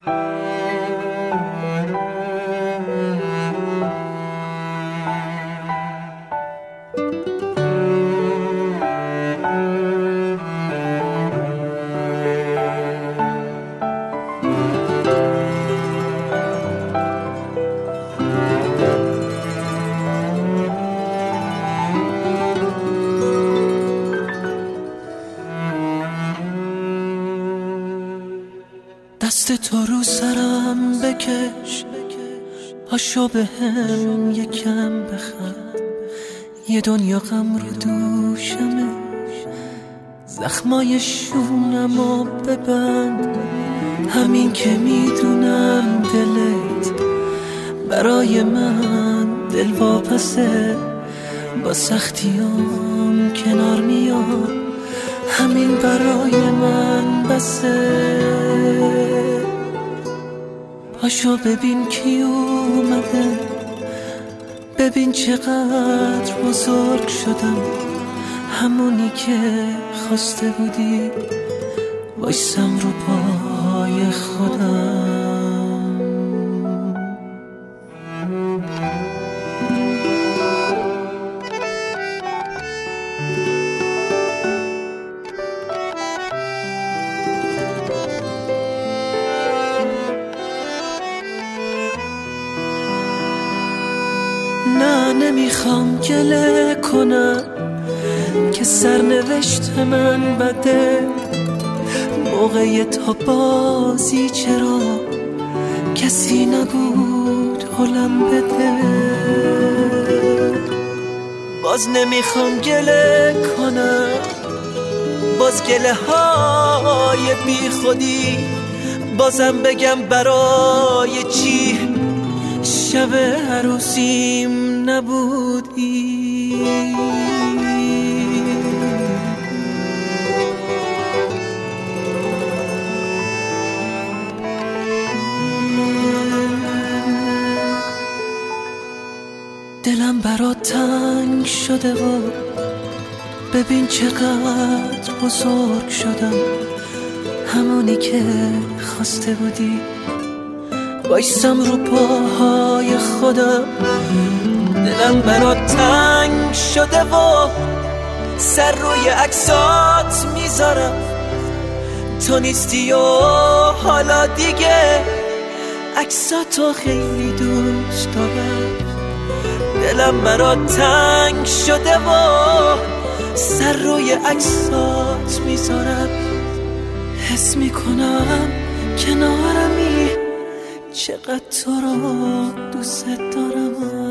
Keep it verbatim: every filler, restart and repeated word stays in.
دست تو رو سرم بکش، پاشو به هم یکم بخند، یه دنیا غم رو دوشمه، زخمای شونمو ببند. همین که میدونم دلت برای من دل واپسه، با سختیام کنار میاد، همین برای من بسه. پاشو ببین کی اومده، ببین چقدر بزرگ شدم، همونی که خواسته بودی وایسم رو پای خودم. نه نمیخوام گله کنم که سرنوشت من بده، موقع تا بازی چرا کسی نبود حالم بده. باز نمیخوام گله کنم، باز گله های بی خودی، بازم بگم برای چی شب عروسیم نبودی. دلم برات تنگ شده و ببین چقدر بزرگ شدم، همونی که خواسته بودی وایسم رو پاهای خودم. دلم برات تنگ شده و سر روی عکسات میذارم، تو نیستی و حالا دیگه عکساتو خیلی دوست دارم. دلم برات تنگ شده و سر روی عکسات میذارم، حس میکنم کنارمی، چقدر تو رو دوست دارم.